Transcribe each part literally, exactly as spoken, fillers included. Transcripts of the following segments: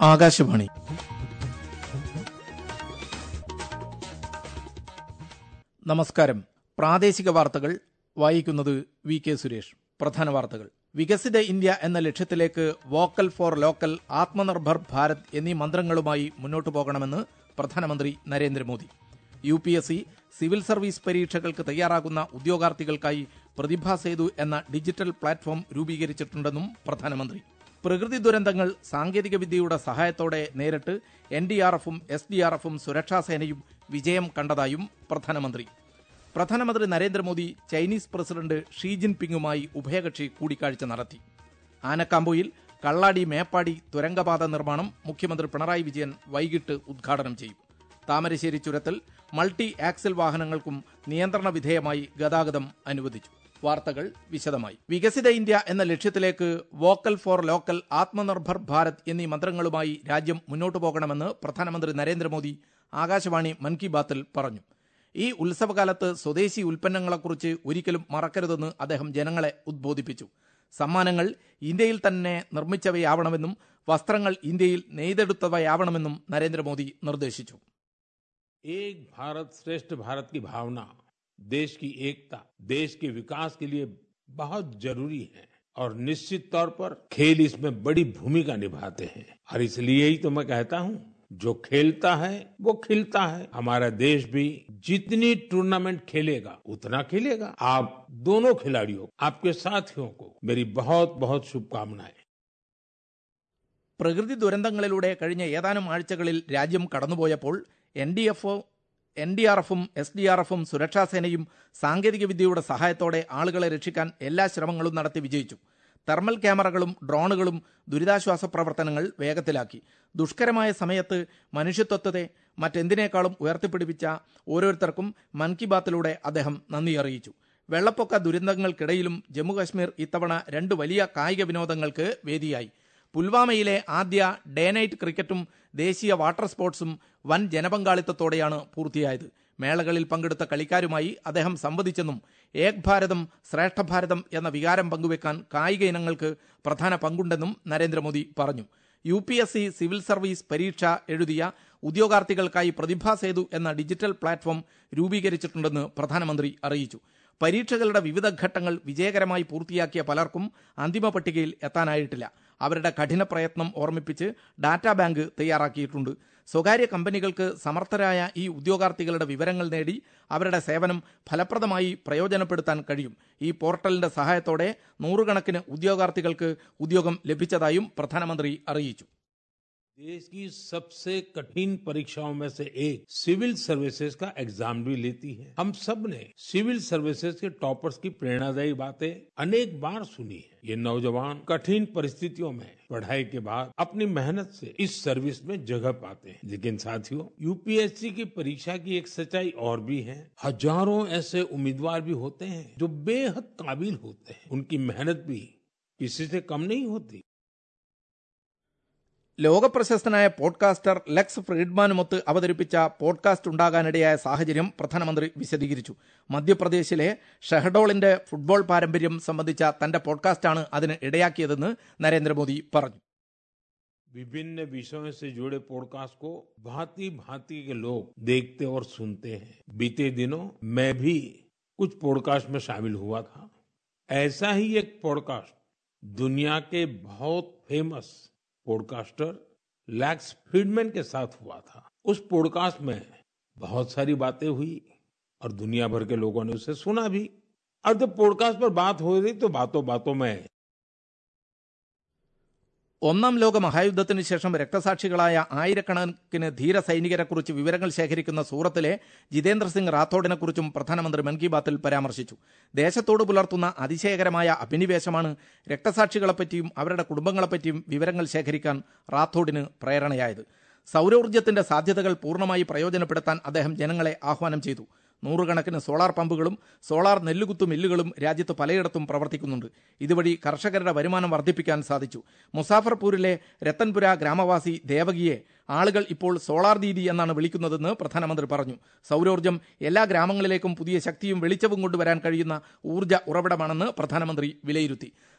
ആകാശവാണി. നമസ്കാരം. പ്രാദേശിക വാർത്തകൾ വായിക്കുന്നത് വി കെ സുരേഷ്. പ്രധാന വാർത്തകൾ. വികസിത ഇന്ത്യ എന്ന ലക്ഷ്യത്തിലേക്ക് vocal for local, Atmanirbhar Bharat എന്നീ മന്ത്രങ്ങളുമായി മുന്നോട്ടു പോകണമെന്ന് പ്രധാനമന്ത്രി Narendra Modi. U P S C civil service പരീക്ഷകൾക്ക് തയ്യാറാകുന്ന ഉദ്യോഗാർത്ഥികൾക്കായി പ്രതിഭാ സേതു എന്ന ഡിജിറ്റൽ പ്ലാറ്റ്ഫോം രൂപീകരിച്ചിട്ടുണ്ടെന്നും പ്രധാനമന്ത്രി. പ്രകൃതി ദുരന്തങ്ങൾ സാങ്കേതിക വിദ്യയുടെ സഹായത്തോടെ നേരിട്ട് എൻ ഡി ആർ എഫും എസ് ഡി ആർ എഫും സുരക്ഷാസേനയും വിജയം കണ്ടതായും പ്രധാനമന്ത്രി. പ്രധാനമന്ത്രി നരേന്ദ്രമോദി ചൈനീസ് പ്രസിഡന്റ് ഷീ ജിൻപിങ്ങുമായി ഉഭയകക്ഷി കൂടിക്കാഴ്ച നടത്തി. ആനക്കാമ്പൊയിൽ കള്ളാടി മേപ്പാടി തുരങ്കപാത നിർമ്മാണം മുഖ്യമന്ത്രി പിണറായി വിജയൻ വൈകിട്ട് ഉദ്ഘാടനം ചെയ്യും. താമരശ്ശേരി ചുരത്തിൽ മൾട്ടി ആക്സിൽ വാഹനങ്ങൾക്കും നിയന്ത്രണ വിധേയമായി ഗതാഗതം അനുവദിച്ചു. വാർത്തകൾ വിശദമായി. വികസിത ഇന്ത്യ എന്ന ലക്ഷ്യത്തിലേക്ക് vocal for local, Atmanirbhar Bharat എന്നീ മന്ത്രങ്ങളുമായി രാജ്യം മുന്നോട്ടു പോകണമെന്ന് പ്രധാനമന്ത്രി നരേന്ദ്രമോദി ആകാശവാണി മൻ കി ബാത്തിൽ പറഞ്ഞു. ഈ ഉത്സവകാലത്ത് സ്വദേശി ഉൽപ്പന്നങ്ങളെക്കുറിച്ച് ഒരിക്കലും മറക്കരുതെന്ന് അദ്ദേഹം ജനങ്ങളെ ഉദ്ബോധിപ്പിച്ചു. സമ്മാനങ്ങൾ ഇന്ത്യയിൽ തന്നെ നിർമ്മിച്ചവയാവണമെന്നും വസ്ത്രങ്ങൾ ഇന്ത്യയിൽ നെയ്തെടുത്തവയാവണമെന്നും നരേന്ദ്രമോദി നിർദ്ദേശിച്ചു. एक भारत श्रेष्ठ भारत की भावना देश की एकता, देश के विकास के लिए बहुत जरूरी है और निश्चित तौर पर खेल इसमें बड़ी भूमिका निभाते हैं और इसलिए ही तो मैं कहता हूं, जो खेलता है वो खिलता है. हमारा देश भी जितनी टूर्नामेंट खेलेगा उतना खेलेगा. आप दोनों खिलाड़ियों, आपके साथियों को मेरी बहुत बहुत शुभकामनाएं. പ്രകൃതി ദുരന്തങ്ങളിലൂടെ കഴിഞ്ഞ ഏതാനും ആഴ്ചകളിൽ രാജ്യം കടന്നുപോയപ്പോൾ N D F N D R എഫും എസ് ഡി ആർ എഫും സുരക്ഷാസേനയും സാങ്കേതിക വിദ്യയുടെ സഹായത്തോടെ ആളുകളെ രക്ഷിക്കാൻ എല്ലാ ശ്രമങ്ങളും നടത്തി വിജയിച്ചു. തെർമൽ ക്യാമറകളും ഡ്രോണുകളും ദുരിതാശ്വാസ പ്രവർത്തനങ്ങൾ വേഗത്തിലാക്കി. ദുഷ്കരമായ സമയത്ത് മനുഷ്യത്വത്തെ മറ്റെന്തിനേക്കാളും ഉയർത്തിപ്പിടിപ്പിച്ച ഓരോരുത്തർക്കും മൻ കി ബാത്തിലൂടെ അദ്ദേഹം നന്ദി അറിയിച്ചു. വെള്ളപ്പൊക്ക ദുരന്തങ്ങൾക്കിടയിലും ജമ്മുകശ്മീർ ഇത്തവണ രണ്ട് വലിയ കായിക വിനോദങ്ങൾക്ക് വേദിയായി. പുൽവാമയിലെ ആദ്യ ഡേ നൈറ്റ് ക്രിക്കറ്റും ദേശീയ വാട്ടർ സ്പോർട്സും വൻ ജനപങ്കാളിത്തത്തോടെയാണ് പൂർത്തിയായത്. മേളകളിൽ പങ്കെടുത്ത കളിക്കാരുമായി അദ്ദേഹം സംവദിച്ചെന്നും ഏക് ഭാരതം ശ്രേഷ്ഠ ഭാരതം എന്ന വികാരം പങ്കുവെക്കാൻ കായിക ഇനങ്ങൾക്ക് പ്രധാന പങ്കുണ്ടെന്നും നരേന്ദ്രമോദി പറഞ്ഞു. U P S C civil service പരീക്ഷ എഴുതിയ ഉദ്യോഗാർത്ഥികൾക്കായി പ്രതിഭാ സേതു എന്ന ഡിജിറ്റൽ പ്ലാറ്റ്ഫോം രൂപീകരിച്ചിട്ടുണ്ടെന്ന് പ്രധാനമന്ത്രി അറിയിച്ചു. പരീക്ഷകളുടെ വിവിധ ഘട്ടങ്ങൾ വിജയകരമായി പൂർത്തിയാക്കിയ പലർക്കും അന്തിമ പട്ടികയിൽ എത്താനായിട്ടില്ല. അവരുടെ കഠിന പ്രയത്നം ഓർമ്മിപ്പിച്ച് ഡാറ്റാ ബാങ്ക് തയ്യാറാക്കിയിട്ടുണ്ട്. സ്വകാര്യ കമ്പനികൾക്ക് സമർത്ഥരായ ഈ ഉദ്യോഗാർത്ഥികളുടെ വിവരങ്ങൾ നേടി അവരുടെ സേവനം ഫലപ്രദമായി പ്രയോജനപ്പെടുത്താൻ കഴിയും. ഈ പോർട്ടലിന്റെ സഹായത്തോടെ നൂറുകണക്കിന് ഉദ്യോഗാർത്ഥികൾക്ക് ഉദ്യോഗം ലഭിച്ചതായും പ്രധാനമന്ത്രി അറിയിച്ചു. देश की सबसे कठिन परीक्षाओं में से एक सिविल सर्विसेज का एग्जाम भी लेती है. हम सब ने सिविल सर्विसेज के टॉपर्स की प्रेरणादायी बातें अनेक बार सुनी है. ये नौजवान कठिन परिस्थितियों में पढ़ाई के बाद अपनी मेहनत से इस सर्विस में जगह पाते हैं. लेकिन साथियों, यू पी एस सी की परीक्षा की एक सच्चाई और भी है. हजारों ऐसे उम्मीदवार भी होते हैं जो बेहद काबिल होते हैं. उनकी मेहनत भी किसी से कम नहीं होती. ലോകപ്രശസ്തനായ പോഡ്കാസ്റ്റർ ലെക്സ് ഫ്രീഡ്മാനുമൊത്ത് അവതരിപ്പിച്ച പോഡ്കാസ്റ്റ് ഉണ്ടാകാനിടയായ സാഹചര്യം പ്രധാനമന്ത്രി വിശദീകരിച്ചു. മധ്യപ്രദേശിലെ ഷഹഡോളിന്റെ ഫുട്ബോൾ പാരമ്പര്യം സംബന്ധിച്ച തന്റെ പോഡ്കാസ്റ്റാണ് അതിന് ഇടയാക്കിയതെന്ന് നരേന്ദ്രമോദി പറഞ്ഞു. विभिन्न विषयों से जुड़े पॉडकास्ट को भांति भांति के लोग देखते और सुनते हैं. बीते दिनों मैं भी कुछ पॉडकास्ट में शामिल हुआ था. ऐसा ही एक पॉडकास्ट दुनिया के बहुत फेमस पॉडकास्टर लेक्स फ्रीडमैन के साथ हुआ था. उस पॉडकास्ट में बहुत सारी बातें हुई और दुनिया भर के लोगों ने उसे सुना भी. और जब पॉडकास्ट पर बात हो रही तो बातों बातों में ഒന്നാം ലോക മഹായുദ്ധത്തിന് ശേഷം രക്തസാക്ഷികളായ ആയിരക്കണക്കിന് ധീര സൈനികരെക്കുറിച്ച് വിവരങ്ങൾ ശേഖരിക്കുന്ന സൂറത്തിലെ ജിതേന്ദ്ര സിംഗ് റാത്തോഡിനെക്കുറിച്ചും പ്രധാനമന്ത്രി മൻ കി ബാത്തിൽ പരാമർശിച്ചു. ദേശത്തോട് പുലർത്തുന്ന അതിശയകരമായ അഭിനിവേശമാണ് രക്തസാക്ഷികളെപ്പറ്റിയും അവരുടെ കുടുംബങ്ങളെപ്പറ്റിയും വിവരങ്ങൾ ശേഖരിക്കാൻ റാത്തോഡിന് പ്രേരണയായത്. സൗരോർജ്ജത്തിന്റെ സാധ്യതകൾ പൂർണ്ണമായി പ്രയോജനപ്പെടുത്താൻ അദ്ദേഹം ജനങ്ങളെ ആഹ്വാനം ചെയ്തു. നൂറുകണക്കിന് സോളാർ പമ്പുകളും സോളാർ നെല്ലുകുത്തു മില്ലുകളും രാജ്യത്ത് പലയിടത്തും പ്രവർത്തിക്കുന്നുണ്ട്. ഇതുവഴി കർഷകരുടെ വരുമാനം വർദ്ധിപ്പിക്കാൻ സാധിച്ചു. മുസാഫർപൂരിലെ രത്തൻപുര ഗ്രാമവാസി ദേവകിയെ ആളുകൾ ഇപ്പോൾ സോളാർ ദീദി എന്നാണ് വിളിക്കുന്നതെന്ന് പ്രധാനമന്ത്രി പറഞ്ഞു. സൗരോർജ്ജം എല്ലാ ഗ്രാമങ്ങളിലേക്കും പുതിയ ശക്തിയും വെളിച്ചവും കൊണ്ടുവരാൻ കഴിയുന്ന ഊർജ്ജ ഉറവിടമാണെന്ന് പ്രധാനമന്ത്രി വിലയിരുത്തി.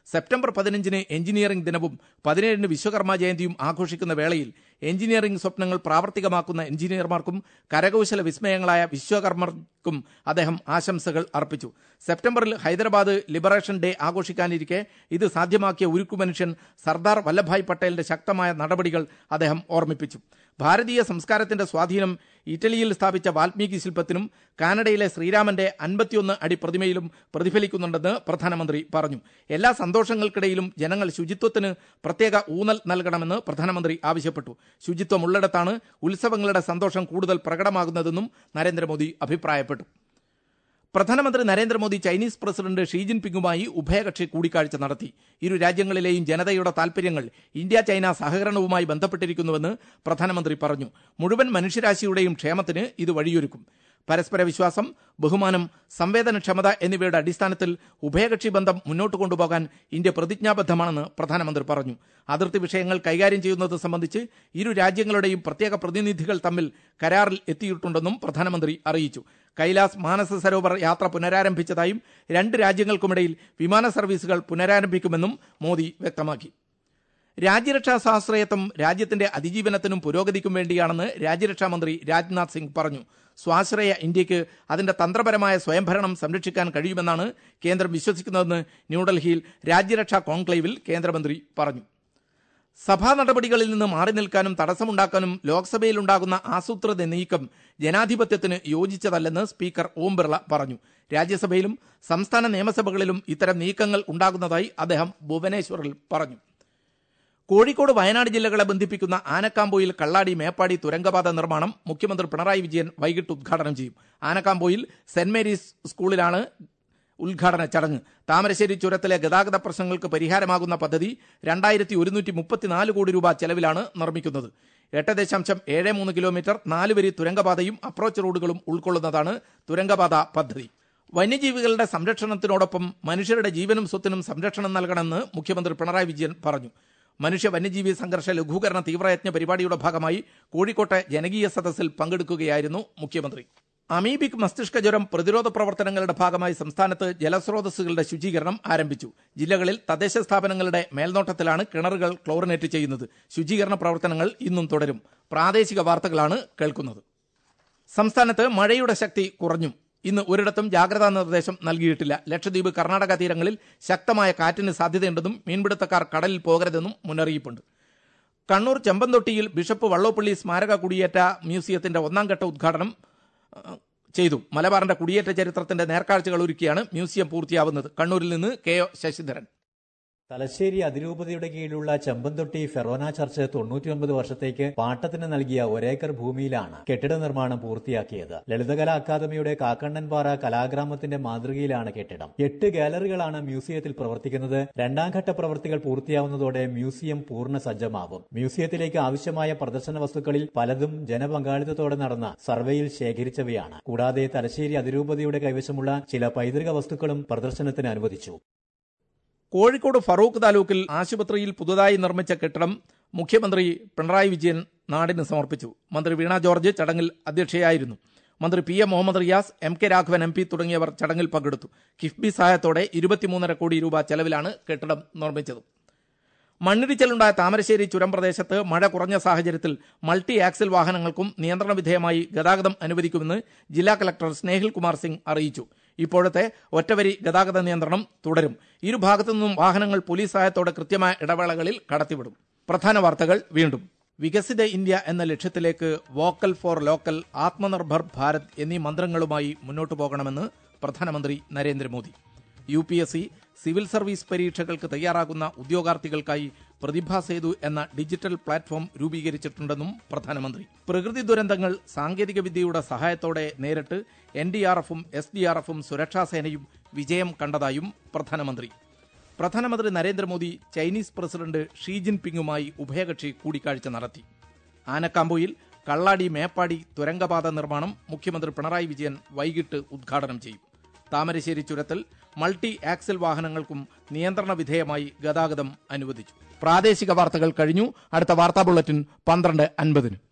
സെപ്റ്റംബർ പതിനഞ്ചിന് എഞ്ചിനീയറിംഗ് ദിനവും പതിനേഴിന് വിശ്വകർമ്മ ജയന്തിയും ആഘോഷിക്കുന്ന വേളയിൽ എഞ്ചിനീയറിംഗ് സ്വപ്നങ്ങൾ പ്രാവർത്തികമാക്കുന്ന എഞ്ചിനീയർമാർക്കും കരകൌശല വിസ്മയങ്ങളായ വിശ്വകർമ്മർക്കും അദ്ദേഹം ആശംസകൾ അർപ്പിച്ചു. സെപ്റ്റംബറിൽ ഹൈദരാബാദ് ലിബറേഷൻ ഡേ ആഘോഷിക്കാനിരിക്കെ ഇത് സാധ്യമാക്കിയ ഉരുക്കുമനുഷ്യൻ സർദാർ വല്ലഭായ് പട്ടേലിന്റെ ശക്തമായ നടപടികൾ അദ്ദേഹം ഓർമ്മിപ്പിച്ചു. ഭാരതീയ സംസ്കാരത്തിന്റെ സ്വാധീനം ഇറ്റലിയിൽ സ്ഥാപിച്ച വാൽമീകി ശില്പത്തിനും കാനഡയിലെ ശ്രീരാമന്റെ അൻപത്തിയൊന്ന് അടി പ്രതിമയിലും പ്രതിഫലിക്കുന്നുണ്ടെന്ന് പ്രധാനമന്ത്രി പറഞ്ഞു. എല്ലാ സന്തോഷങ്ങൾക്കിടയിലും ജനങ്ങൾ ശുചിത്വത്തിന് പ്രത്യേക ഊന്നൽ നൽകണമെന്ന് പ്രധാനമന്ത്രി ആവശ്യപ്പെട്ടു. ശുചിത്വമുള്ളിടത്താണ് ഉത്സവങ്ങളുടെ സന്തോഷം കൂടുതൽ പ്രകടമാകുന്നതെന്നും നരേന്ദ്രമോദി അഭിപ്രായപ്പെട്ടു. പ്രധാനമന്ത്രി നരേന്ദ്രമോദി ചൈനീസ് പ്രസിഡന്റ് ഷീ ജിൻപിങ്ങുമായി ഉഭയകക്ഷി കൂടിക്കാഴ്ച നടത്തി. ഇരു രാജ്യങ്ങളിലെയും ജനതയുടെ താൽപര്യങ്ങൾ ഇന്ത്യ ചൈന സഹകരണവുമായി ബന്ധപ്പെട്ടിരിക്കുന്നുവെന്ന് പ്രധാനമന്ത്രി പറഞ്ഞു. മുഴുവൻ മനുഷ്യരാശിയുടെയും ക്ഷേമത്തിന് ഇത് വഴിയൊരുക്കും. പരസ്പര വിശ്വാസം, ബഹുമാനം, സംവേദനക്ഷമത എന്നിവയുടെ അടിസ്ഥാനത്തിൽ ഉഭയകക്ഷി ബന്ധം മുന്നോട്ട് കൊണ്ടുപോകാൻ ഇന്ത്യ പ്രതിജ്ഞാബദ്ധമാണെന്ന് പ്രധാനമന്ത്രി പറഞ്ഞു. അതിർത്തി വിഷയങ്ങൾ കൈകാര്യം ചെയ്യുന്നത് സംബന്ധിച്ച് ഇരു രാജ്യങ്ങളുടെയും പ്രത്യേക പ്രതിനിധികൾ തമ്മിൽ കരാറിൽ എത്തിയിട്ടുണ്ടെന്നും പ്രധാനമന്ത്രി അറിയിച്ചു. കൈലാസ് മാനസ സരോവർ യാത്ര പുനരാരംഭിച്ചതായും രണ്ട് രാജ്യങ്ങൾക്കുമിടയിൽ വിമാന സർവീസുകൾ പുനരാരംഭിക്കുമെന്നും മോദി വ്യക്തമാക്കി. രാജ്യരക്ഷാ സ്വാശ്രയത്വം രാജ്യത്തിന്റെ അതിജീവനത്തിനും പുരോഗതിക്കും വേണ്ടിയാണെന്ന് രാജ്യരക്ഷാ മന്ത്രി രാജ്നാഥ് സിംഗ് പറഞ്ഞു. സ്വാശ്രയ ഇന്ത്യക്ക് അതിന്റെ തന്ത്രപരമായ സ്വയംഭരണം സംരക്ഷിക്കാൻ കഴിയുമെന്നാണ് കേന്ദ്രം വിശ്വസിക്കുന്നതെന്ന് ന്യൂഡൽഹിയിൽ രാജ്യരക്ഷാ കോൺക്ലേവിൽ കേന്ദ്രമന്ത്രി പറഞ്ഞു. സഭാ നടപടികളിൽ നിന്ന് മാറി നിൽക്കാനും തടസ്സമുണ്ടാക്കാനും ലോക്സഭയിലുണ്ടാകുന്ന ആസൂത്രിത നീക്കം ജനാധിപത്യത്തിന് യോജിച്ചതല്ലെന്ന് സ്പീക്കർ ഓം ബിർള പറഞ്ഞു. രാജ്യസഭയിലും സംസ്ഥാന നിയമസഭകളിലും ഇത്തരം നീക്കങ്ങൾ ഉണ്ടാകുന്നതായി അദ്ദേഹം ഭുവനേശ്വറിൽ പറഞ്ഞു. കോഴിക്കോട് വയനാട് ജില്ലകളെ ബന്ധിപ്പിക്കുന്ന ആനക്കാംപൊയിൽ കള്ളാടി മേപ്പാടി തുരങ്കപാത നിർമ്മാണം മുഖ്യമന്ത്രി പിണറായി വിജയൻ വൈകിട്ട് ഉദ്ഘാടനം ചെയ്യും. ആനക്കാംപൊയിൽ സെന്റ് മേരീസ് സ്കൂളിലാണ് ഉദ്ഘാടന ചടങ്ങ്. താമരശ്ശേരി ചുരത്തിലെ ഗതാഗത പ്രശ്നങ്ങൾക്ക് പരിഹാരമാകുന്ന പദ്ധതി രണ്ടായിരത്തി ഒരുന്നൂറ്റി മുപ്പത്തിനാല് കോടി രൂപ ചെലവിലാണ് നിർമ്മിക്കുന്നത്. എട്ട് ദശാംശം ഏഴ് മൂന്ന് കിലോമീറ്റർ നാലുവരി തുരങ്കപാതയും അപ്രോച്ച് റോഡുകളും ഉൾക്കൊള്ളുന്നതാണ് തുരങ്കപാത പദ്ധതി. വന്യജീവികളുടെ സംരക്ഷണത്തിനോടൊപ്പം മനുഷ്യരുടെ ജീവനും സ്വത്തിനും സംരക്ഷണം നൽകണമെന്ന് മുഖ്യമന്ത്രി പിണറായി വിജയൻ പറഞ്ഞു. മനുഷ്യ വന്യജീവി സംഘർഷ ലഘൂകരണ തീവ്രയജ്ഞ പരിപാടിയുടെ ഭാഗമായി കോഴിക്കോട്ടെ ജനകീയ സദസ്സിൽ പങ്കെടുക്കുകയായിരുന്നു മുഖ്യമന്ത്രി. അമീബിക് മസ്തിഷ്ക ജ്വരം പ്രതിരോധ പ്രവർത്തനങ്ങളുടെ ഭാഗമായി സംസ്ഥാനത്ത് ജലസ്രോതസ്സുകളുടെ ശുചീകരണം ആരംഭിച്ചു. ജില്ലകളിൽ തദ്ദേശ സ്ഥാപനങ്ങളുടെ മേൽനോട്ടത്തിലാണ് കിണറുകൾ ക്ലോറിനേറ്റ് ചെയ്യുന്നത്. ശുചീകരണ പ്രവർത്തനങ്ങൾ ഇന്നും തുടരും. പ്രാദേശിക വാർത്തകളാണ് കേൾക്കുന്നത്. സംസ്ഥാനത്ത് മഴയുടെ ശക്തി കുറഞ്ഞു. ഇന്ന് ഒരിടത്തും ജാഗ്രതാ നിർദ്ദേശം നൽകിയിട്ടില്ല. ലക്ഷദ്വീപ്, കർണാടക തീരങ്ങളിൽ ശക്തമായ കാറ്റിന് സാധ്യതയുണ്ടെന്നും മീൻപിടുത്തക്കാർ കടലിൽ പോകരുതെന്നും മുന്നറിയിപ്പുണ്ട്. കണ്ണൂർ ചെമ്പന്തൊട്ടിയിൽ ബിഷപ്പ് വള്ളോപ്പള്ളി സ്മാരക കുടിയേറ്റ മ്യൂസിയത്തിന്റെ ഒന്നാം ഘട്ട ഉദ്ഘാടനം ചെയ്തു. മലബാറിന്റെ കുടിയേറ്റ ചരിത്രത്തിന്റെ നേർക്കാഴ്ചകൾ ഒരുക്കിയാണ് മ്യൂസിയം പൂർത്തിയാവുന്നത്. കണ്ണൂരിൽ നിന്ന് കെ ഒ ശശിധരൻ. തലശ്ശേരി അതിരൂപതയുടെ കീഴിലുള്ള ചെമ്പന്തൊട്ടി ഫെറോന ചർച്ച് തൊണ്ണൂറ്റിയൊൻപത് വർഷത്തേക്ക് പാട്ടത്തിന് നൽകിയ ഒരേക്കർ ഭൂമിയിലാണ് കെട്ടിട നിർമ്മാണം പൂർത്തിയാക്കിയത്. ലളിതകലാ അക്കാദമിയുടെ കാക്കണ്ണൻപാറ കലാഗ്രാമത്തിന്റെ മാതൃകയിലാണ് കെട്ടിടം. എട്ട് ഗാലറികളാണ് മ്യൂസിയത്തിൽ പ്രവർത്തിക്കുന്നത്. രണ്ടാം ഘട്ട പ്രവൃത്തികൾ പൂർത്തിയാവുന്നതോടെ മ്യൂസിയം പൂർണ്ണ സജ്ജമാകും. മ്യൂസിയത്തിലേക്ക് ആവശ്യമായ പ്രദർശന വസ്തുക്കളിൽ പലതും ജനപങ്കാളിത്തത്തോടെ നടന്ന സർവേയിൽ ശേഖരിച്ചവയാണ്. കൂടാതെ തലശ്ശേരി അതിരൂപതയുടെ കൈവശമുള്ള ചില പൈതൃക വസ്തുക്കളും പ്രദർശനത്തിന് അനുവദിച്ചു. കോഴിക്കോട് ഫറൂഖ് താലൂക്കിൽ ആശുപത്രിയിൽ പുതുതായി നിർമ്മിച്ച കെട്ടിടം മുഖ്യമന്ത്രി പിണറായി വിജയൻ നാടിന് സമർപ്പിച്ചു. മന്ത്രി വീണ ജോർജ് ചടങ്ങിൽ അധ്യക്ഷയായിരുന്നു. മന്ത്രി P M Muhammad Riyas, M K Raghavan M P തുടങ്ങിയവർ ചടങ്ങിൽ പങ്കെടുത്തു. കിഫ്ബി സഹായത്തോടെ ഇരുപത്തിമൂന്നര കോടി രൂപ ചെലവിലാണ് കെട്ടിടം നിർമ്മിച്ചത്. മണ്ണിടിച്ചിലുണ്ടായ താമരശ്ശേരി ചുരം പ്രദേശത്ത് മഴ കുറഞ്ഞ സാഹചര്യത്തിൽ മൾട്ടി ആക്സിൽ വാഹനങ്ങൾക്കും നിയന്ത്രണ വിധേയമായി ഗതാഗതം അനുവദിക്കുമെന്ന് ജില്ലാ കലക്ടർ സ്നേഹിൽ കുമാർ സിംഗ് അറിയിച്ചു. ഇപ്പോഴത്തെ ഒറ്റവരി ഗതാഗത നിയന്ത്രണം തുടരും. ഇരുഭാഗത്തു നിന്നും വാഹനങ്ങൾ പോലീസ് സഹായത്തോടെ കൃത്യമായ ഇടവേളകളിൽ കടത്തിവിടും. പ്രധാന വാർത്തകൾ വീണ്ടും. വികസിത ഇന്ത്യ എന്ന ലക്ഷ്യത്തിലേക്ക് vocal for local, Atmanirbhar Bharat എന്നീ മന്ത്രങ്ങളുമായി മുന്നോട്ടു പോകണമെന്ന് പ്രധാനമന്ത്രി Narendra Modi. U P S C civil service പരീക്ഷകൾക്ക് തയ്യാറാകുന്ന ഉദ്യോഗാർത്ഥികൾക്കായി പ്രതിഭാ സേതു എന്ന ഡിജിറ്റൽ പ്ലാറ്റ്ഫോം രൂപീകരിച്ചിട്ടുണ്ടെന്നും പ്രധാനമന്ത്രി. പ്രകൃതി ദുരന്തങ്ങൾ സാങ്കേതിക വിദ്യയുടെ സഹായത്തോടെ നേരിട്ട് എൻ ഡി ആർ എഫും എസ് ഡി ആർ എഫും സുരക്ഷാസേനയും വിജയം കണ്ടതായും പ്രധാനമന്ത്രി. പ്രധാനമന്ത്രി നരേന്ദ്രമോദി ചൈനീസ് പ്രസിഡന്റ് ഷീ ജിൻപിങ്ങുമായി ഉഭയകക്ഷി കൂടിക്കാഴ്ച നടത്തി. ആനക്കാംപൊയിൽ കള്ളാടി മേപ്പാടി തുരങ്കപാത നിർമ്മാണം മുഖ്യമന്ത്രി പിണറായി വിജയൻ വൈകിട്ട് ഉദ്ഘാടനം ചെയ്യും. താമരശ്ശേരി ചുരത്തിൽ മൾട്ടി ആക്സിൽ വാഹനങ്ങൾക്കും നിയന്ത്രണ വിധേയമായി ഗതാഗതം അനുവദിച്ചു. പ്രാദേശിക വാർത്തകൾ കഴിഞ്ഞു. അടുത്ത വാർത്താ ബുള്ളറ്റിൻ പന്ത്രണ്ട് അൻപതിന്.